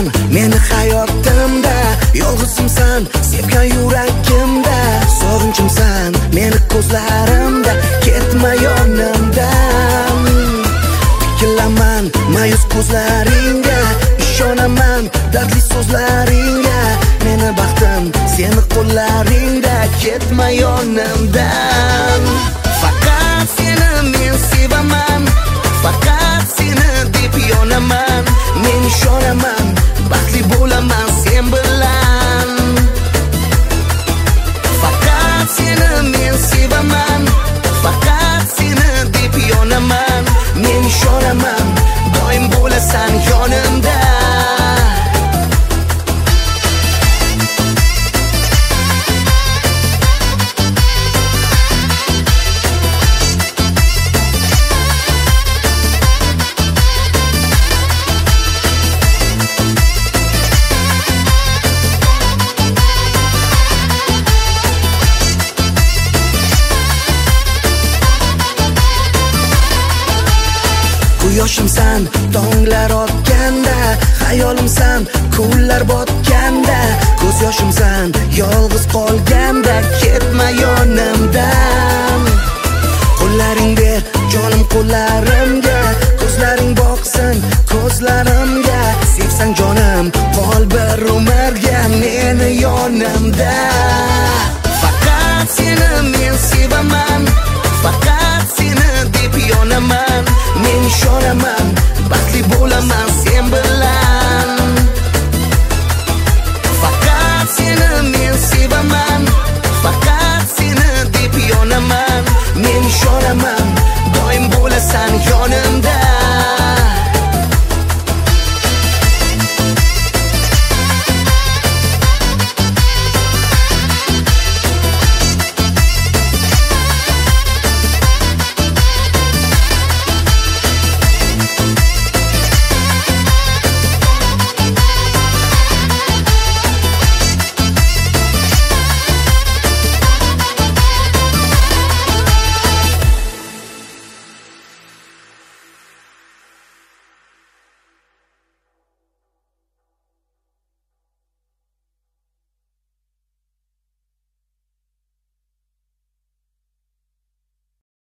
yo'qsan meni hayotimda, yolg'izimsan sevgan yuragimda, sog'inchimsan meni ko'zlarimda, ketma yonimdan. Tikilaman ma'yus ko'zlaringga, ishonaman dardli so'zlaringga, meni baxtim seni qo'llaringda, ketma yonimdan. Faqat seni men sevaman, faqat seni deb yonaman, men ishonaman baxtli bo'laman sen bilan. Faqat seni men sevaman, faqat seni deb yonaman, men ishonaman doim bo'lasan yonimda. Quyoshimsan tonglar otganda, xayolimsan kunlar botganda, ko'z yoshimsan yolg'iz qolganda, ketma yonimdan. Qo'llaring ber jonim qo'llarimga, ko'zlaring boqsin ko'zlarimga, sevsang jonim qol bir umrga meni yonimda. Faqat seni men sevaman, faqat seni deb yonaman, men ishonaman baxtli bo'laman sen bilan. Faqat seni men sevaman, faqat seni deb yonaman, men ishonaman doim bo'lasan yonimda.